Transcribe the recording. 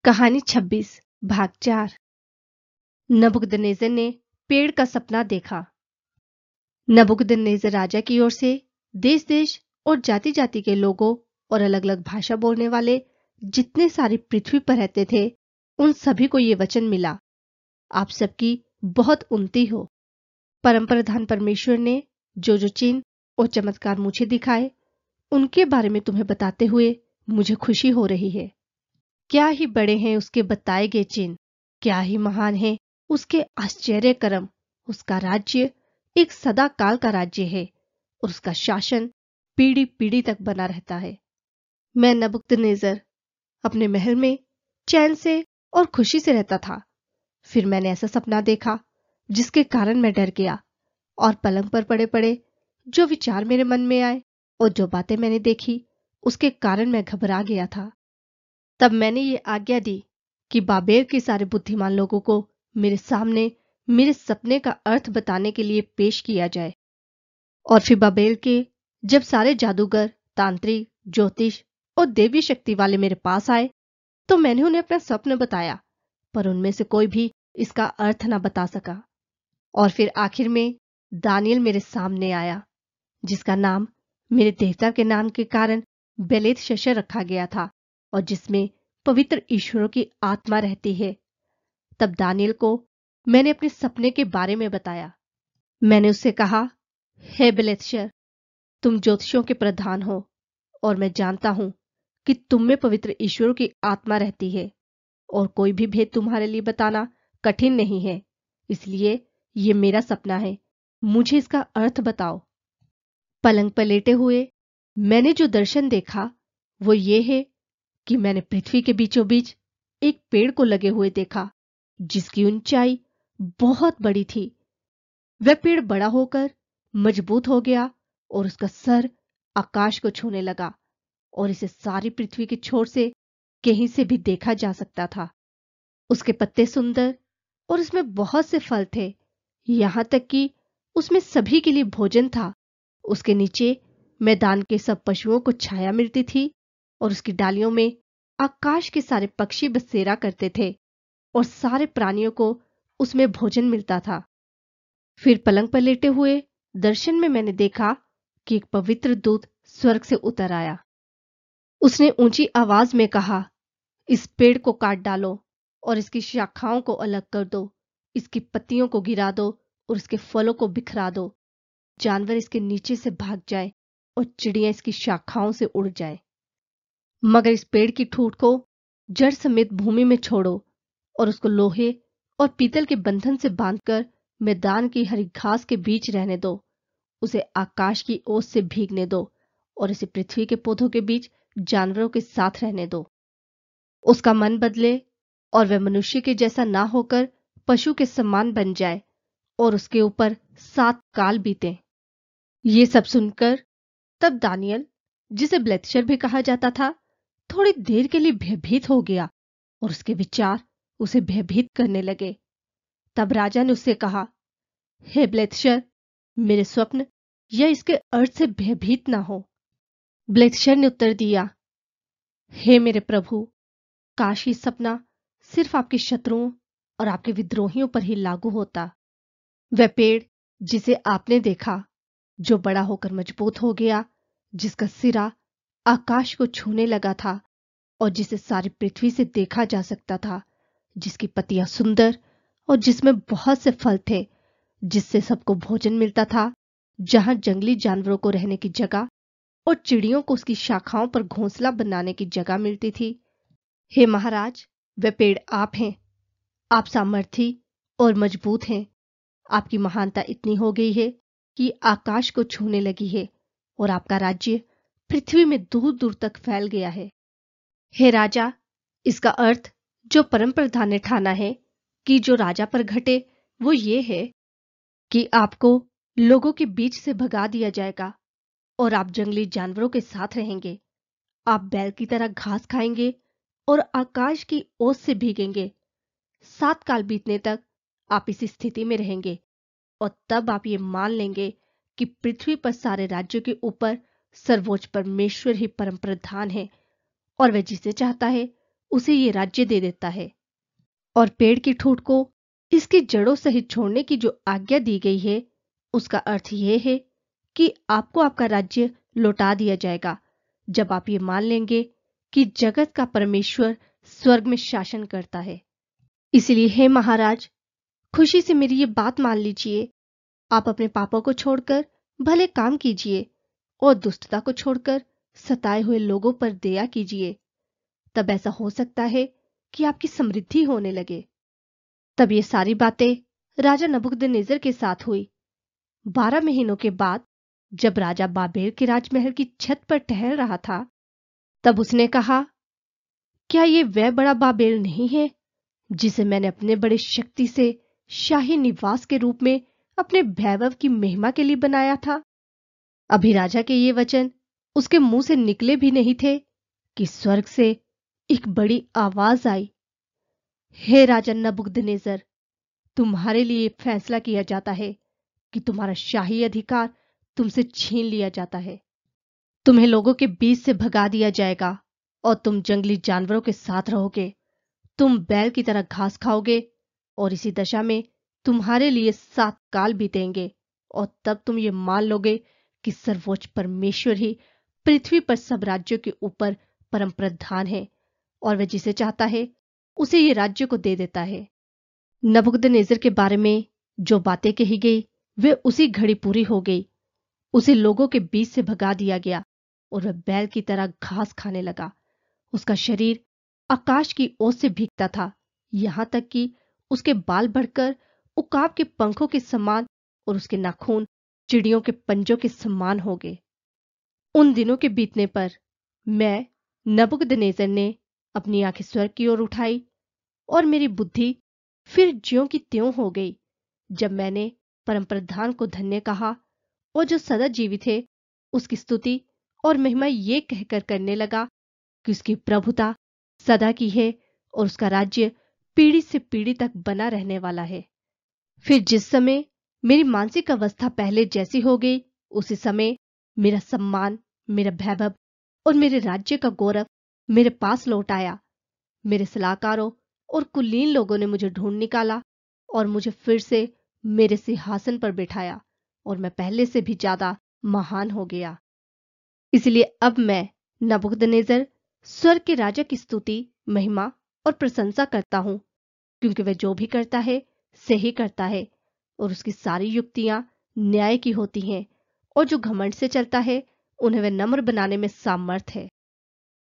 कहानी 26 भाग 4। नबूकदनेस्सर ने पेड़ का सपना देखा। नबूकदनेस्सर राजा की ओर से देश देश और जाति जाति के लोगों और अलग अलग भाषा बोलने वाले जितने सारी पृथ्वी पर रहते थे, उन सभी को ये वचन मिला, आप सबकी बहुत उन्नति हो। परम प्रधान परमेश्वर ने जो जो चिन्ह और चमत्कार मुझे दिखाए, उनके बारे में तुम्हें बताते हुए मुझे खुशी हो रही है। क्या ही बड़े हैं उसके बताए गए चिन्ह, क्या ही महान है उसके आश्चर्य कर्म। उसका राज्य एक सदा काल का राज्य है और उसका शासन पीढ़ी पीढ़ी तक बना रहता है। मैं नबूकदनेस्सर अपने महल में चैन से और खुशी से रहता था। फिर मैंने ऐसा सपना देखा जिसके कारण मैं डर गया और पलंग पर पड़े पड़े जो विचार मेरे मन में आए और जो बातें मैंने देखी, उसके कारण मैं घबरा गया था। तब मैंने ये आज्ञा दी कि बाबेल के सारे बुद्धिमान लोगों को मेरे सामने मेरे सपने का अर्थ बताने के लिए पेश किया जाए। और फिर बाबेल के जब सारे जादूगर, तांत्रिक, ज्योतिष और देवी शक्ति वाले मेरे पास आए, तो मैंने उन्हें अपना स्वप्न बताया, पर उनमें से कोई भी इसका अर्थ ना बता सका। और फिर आखिर में दानियल मेरे सामने आया, जिसका नाम मेरे देवता के नाम के कारण बेलेतशस्सर रखा गया था और जिसमें पवित्र ईश्वरों की आत्मा रहती है। तब दानियल को मैंने अपने सपने के बारे में बताया। मैंने उससे कहा, हे बेलेतशस्सर, तुम ज्योतिषियों के प्रधान हो और मैं जानता हूं कि तुम में पवित्र ईश्वरों की आत्मा रहती है और कोई भी भेद तुम्हारे लिए बताना कठिन नहीं है। इसलिए ये मेरा सपना है, मुझे इसका अर्थ बताओ। पलंग पर लेटे हुए मैंने जो दर्शन देखा वो ये है कि मैंने पृथ्वी के बीचों बीच एक पेड़ को लगे हुए देखा, जिसकी ऊंचाई बहुत बड़ी थी। वह पेड़ बड़ा होकर मजबूत हो गया और उसका सर आकाश को छूने लगा और इसे सारी पृथ्वी के छोर से कहीं से भी देखा जा सकता था। उसके पत्ते सुंदर और उसमें बहुत से फल थे, यहां तक कि उसमें सभी के लिए भोजन था। उसके नीचे मैदान के सब पशुओं को छाया मिलती थी और उसकी डालियों में आकाश के सारे पक्षी बसेरा करते थे और सारे प्राणियों को उसमें भोजन मिलता था। फिर पलंग पर लेटे हुए दर्शन में मैंने देखा कि एक पवित्र दूत स्वर्ग से उतर आया। उसने ऊंची आवाज में कहा, इस पेड़ को काट डालो और इसकी शाखाओं को अलग कर दो, इसकी पत्तियों को गिरा दो और इसके फलों को बिखरा दो। जानवर इसके नीचे से भाग जाए और चिड़ियां इसकी शाखाओं से उड़ जाए, मगर इस पेड़ की ठूंठ को जड़ समेत भूमि में छोड़ो और उसको लोहे और पीतल के बंधन से बांधकर मैदान की हरी घास के बीच रहने दो। उसे आकाश की ओस से भीगने दो और इसे पृथ्वी के पौधों के बीच जानवरों के साथ रहने दो। उसका मन बदले और वह मनुष्य के जैसा ना होकर पशु के समान बन जाए और उसके ऊपर 7 काल बीते। ये सब सुनकर तब दानियल, जिसे बेलतशस्सर भी कहा जाता था, थोड़ी देर के लिए भयभीत हो गया और उसके विचार उसे भयभीत करने लगे। तब राजा ने उससे कहा, हे बेलतशस्सर, मेरे स्वप्न या इसके अर्थ से भयभीत ना हो। बेलतशस्सर ने उत्तर दिया, हे मेरे प्रभु, काश ये सपना सिर्फ आपके शत्रुओं और आपके विद्रोहियों पर ही लागू होता। वह पेड़ जिसे आपने देखा, जो बड़ा होकर मजबूत हो गया, जिसका सिरा आकाश को छूने लगा था और जिसे सारी पृथ्वी से देखा जा सकता था, जिसकी पत्तियां सुंदर और जिसमें बहुत से फल थे, जिससे सबको भोजन मिलता था, जहां जंगली जानवरों को रहने की जगह और चिड़ियों को उसकी शाखाओं पर घोंसला बनाने की जगह मिलती थी। हे महाराज, वह पेड़ आप हैं। आप सामर्थी और मजबूत हैं। आपकी महानता इतनी हो गई है कि आकाश को छूने लगी है और आपका राज्य पृथ्वी में दूर दूर तक फैल गया है। हे राजा, इसका अर्थ जो परम प्रधान ने ठाना है कि जो राजा पर घटे, वो ये है कि आपको लोगों के बीच से भगा दिया जाएगा और आप जंगली जानवरों के साथ रहेंगे। आप बैल की तरह घास खाएंगे और आकाश की ओस से भीगेंगे। 7 काल बीतने तक आप इसी स्थिति में रहेंगे और तब आप ये मान लेंगे कि पृथ्वी पर सारे राज्यों के ऊपर सर्वोच्च परमेश्वर ही परम प्रधान है और वह जिसे चाहता है उसे ये राज्य दे देता है। और पेड़ की ठूंठ को इसकी जड़ों सहित छोड़ने की जो आज्ञा दी गई है, उसका अर्थ यह है कि आपको आपका राज्य लौटा दिया जाएगा जब आप ये मान लेंगे कि जगत का परमेश्वर स्वर्ग में शासन करता है। इसलिए हे महाराज, खुशी से मेरी ये बात मान लीजिए। आप अपने पापों को छोड़कर भले काम कीजिए और दुष्टता को छोड़कर सताए हुए लोगों पर दया कीजिए। तब ऐसा हो सकता है कि आपकी समृद्धि होने लगे। तब ये सारी बातें राजा नबूकदनेस्सर के साथ हुई। 12 महीनों के बाद जब राजा बाबेल के राजमहल की छत पर टहल रहा था, तब उसने कहा, क्या ये वह बड़ा बाबेल नहीं है जिसे मैंने अपने बड़े शक्ति से शाही निवास के रूप में अपने वैभव की महिमा के लिए बनाया था? अभी राजा के ये वचन उसके मुंह से निकले भी नहीं थे कि स्वर्ग से एक बड़ी आवाज आई, हे राजा नबूकदनेस्सर, तुम्हारे लिए फैसला किया जाता है कि तुम्हारा शाही अधिकार तुमसे छीन लिया जाता है। तुम्हें लोगों के बीच से भगा दिया जाएगा और तुम जंगली जानवरों के साथ रहोगे। तुम बैल की तरह घास खाओगे और इसी दशा में तुम्हारे लिए 7 काल बीतेंगे और तब तुम ये मान लोगे कि सर्वोच्च परमेश्वर ही पृथ्वी पर सब राज्यों के ऊपर परम प्रधान है और वह जिसे चाहता है उसे ये राज्य को दे देता है। नबूकदनेस्सर के बारे में जो बातें कही गई वे उसी घड़ी पूरी हो गई। उसे लोगों के बीच से भगा दिया गया और वह बैल की तरह घास खाने लगा। उसका शरीर आकाश की ओस से भीगता था, यहां तक कि उसके बाल बढ़कर उकाब के पंखों के समान और उसके नाखून चिड़ियों के पंजों के समान हो गए। उन दिनों के बीतने पर मैं नबूकदनेस्सर ने अपनी आंखें स्वर्ग की ओर उठाई और मेरी बुद्धि फिर ज्यों की त्यों हो गई जब मैंने परमप्रधान को धन्य कहा और जो सदा जीवित है उसकी स्तुति और महिमा ये कहकर करने लगा कि उसकी प्रभुता सदा की है और उसका राज्य पीढ़ी से पीढ़ी तक बना रहने वाला है। फिर जिस समय मेरी मानसिक अवस्था पहले जैसी हो गई, उसी समय मेरा सम्मान, मेरा वैभव और मेरे राज्य का गौरव मेरे पास लौट आया। मेरे सलाहकारों और कुलीन लोगों ने मुझे ढूंढ निकाला और मुझे फिर से मेरे सिंहासन पर बिठाया और मैं पहले से भी ज्यादा महान हो गया। इसलिए अब मैं नबूकदनेस्सर स्वर्ग के राजा की स्तुति, महिमा और प्रशंसा करता हूं, क्योंकि वह जो भी करता है सही करता है और उसकी सारी युक्तियां न्याय की होती हैं और जो घमंड से चलता है उन्हें वह नम्र बनाने में सामर्थ है।